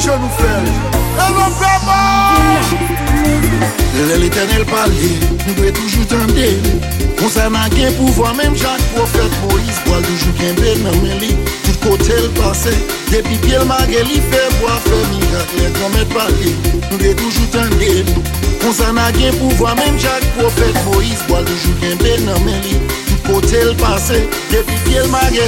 je nous fais. Et l'on fait l'éternel parle, nous devons toujours tenter. On s'en a qu'un pouvoir, même Jacques prophète Moïse, boit toujours qu'un bel dans mes lits. Tout côté le passé, depuis pied le magueli, fait boire, fait miracle, les grands parler. Nous devons toujours tenter. On s'en a qu'un pouvoir, même Jacques prophète Moïse, boit toujours qu'un bel dans mes lits. Tout côté le passé, depuis pied le magueli.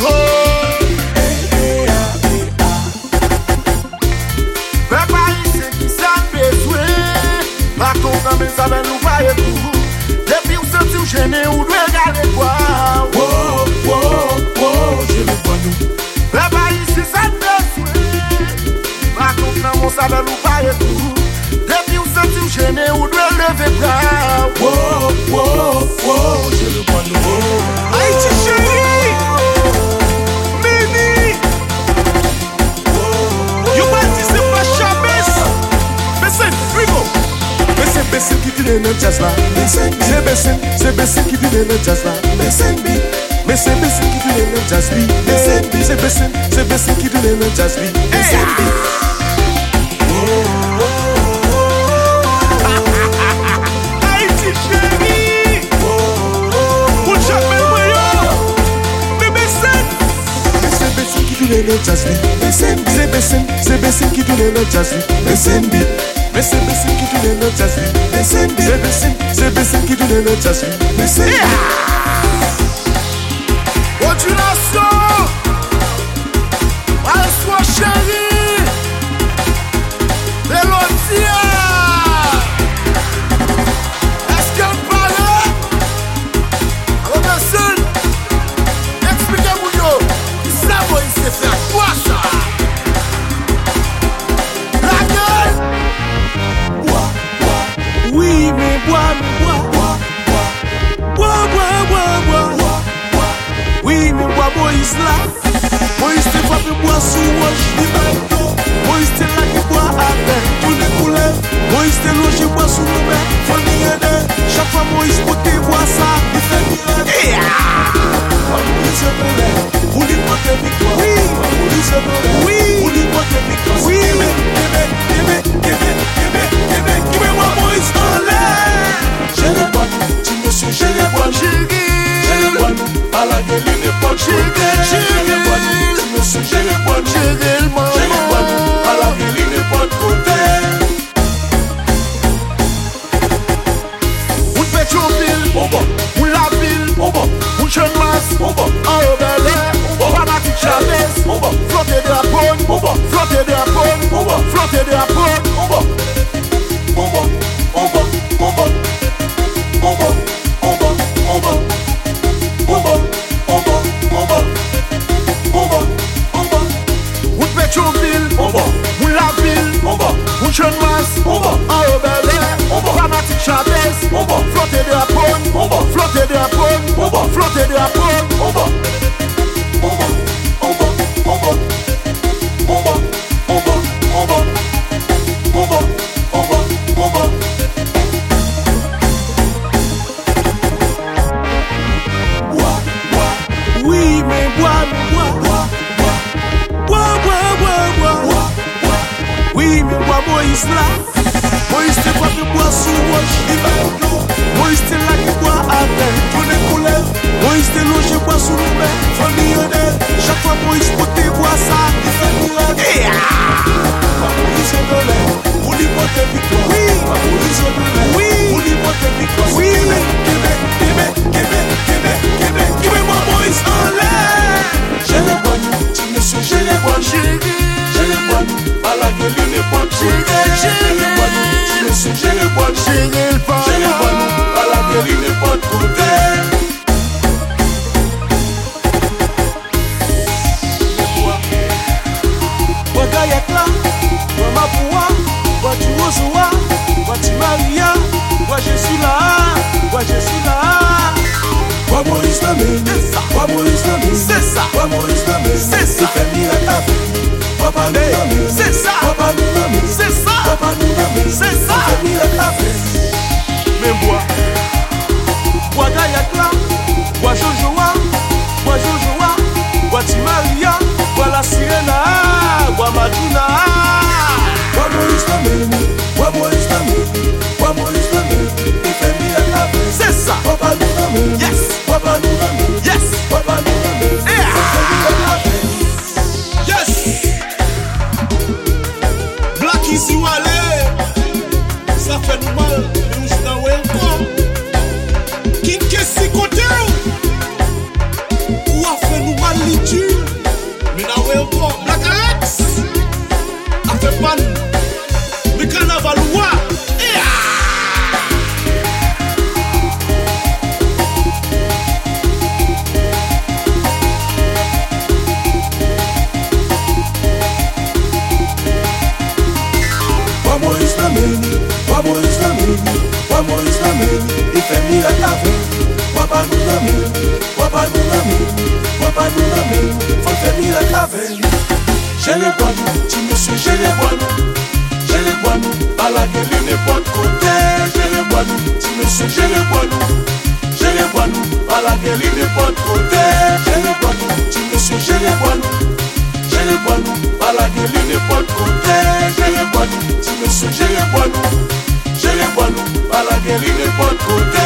Par contre, mais ça va nous faire tout. Depuis où senti gêné, ou doit regarder quoi. Wow, je le vois nous. Papa ici, ça te souhaite. Par contre, mais ça va nous faire tout. Depuis où senti gêné, ou doit lever bras. Wow, je le vois nous. Haïti chérie, Mimi. You might see c'est pas Chavez. Listen, we go. C'est Bessin qui dit le jazz là. C'est Bessin qui dit le jazz là. C'est Bessin qui dit le jazz lui. C'est Bessin qui dit le jazz lui. Haïti chérie, pour jamais moyen. Mais Bessin qui dit le jazz lui. C'est Bessin qui dit le jazz lui. Mais c'est Bessin qui dit le jazz lui. C'est Bessin qui dit le jazz lui. Continuation. Allez-toi chérie. Mélodia. Est-ce qu'elle parlait? Alors Bessin, expliquez-moi yo. Qui ça va il s'est fait à quoi ça? La gueule. Oui, mais bois. Oui, mais bois Moïse là. Moïse te frappe bois sous roche, il va être. Moïse te là qui boit à terre, tout les couleurs. Moïse te loge bois sous le mer, faut n'y aider. Chaque fois Moïse pour te boire ça, il fait miracle. Moïse se lève, pour lui porter victoire. Moïse se lève, pour lui porter victoire. Oui, mais moi Moïse en l'air. J'ai les bois, tu me suis, j'ai les bois, j'ai les bois, à la gueule, il n'est pas j'ai les bois, tu me suis, j'ai les bois, j'ai les bois, à la gueule, il n'est pas de côté. On fait Pétionville, on la ville, on jeune masse, en rebelle, on va battre Chavez, flotter de la bonne, flotter de la bonne, flotter de la bonne, on Pétionville, on la ville, on jeune masse, en rebelle, on va battre Chavez, flotter de la bonne, flotter de la bonne, flotter de la bonne, Oui, mais bois. Oui, mais bois Moïse là. Moïse te frappe bois sous roche, il va être. Moïse te là qui boit à terre, tous les couleurs. Moïse te loge bois sous le mer, faut l'y aider. Chaque fois Moïse pour te boire ça, il fait miracle. Moïse se lève, pour lui porter victoire. Moïse se lève, pour lui porter victoire. Oui, mais moi Moïse en l'air. J'ai les bois, tu me suis, j'ai les bois, j'ai les bois, à la gueule, il n'est pas de côté. J'ai les bois, tu me suis, j'ai les bois, j'ai les bois, à la gueule, il n'est pas de côté. Wagayakla, Wamapoua, Watuozoa, Watimaria, je suis là. Wa Moïse la main, c'est ça. Wa Moïse la main, c'est ça. Il fait miracle avec nous. Papa nous la main, c'est ça. Papa nous la main, c'est ça. Papa nous la main, c'est ça. Il fait miracle avec nous. Mais moi, Wagayakla, Wajojoa, Watimaria, Wa la Sirena, Wa Maduna. Papa nous l'ami, faut faire miracle avec. J'ai les bois nous, petit monsieur, j'ai les bois nous, pas la gueule n'importe côté. J'ai les bois nous, petit monsieur, j'ai les bois nous, pas la gueule n'importe côté. J'ai les bois nous, petit monsieur, j'ai les bois nous, pas la gueule n'importe côté. J'ai les bois nous, petit monsieur, j'ai les bois nous, pas la gueule n'importe côté.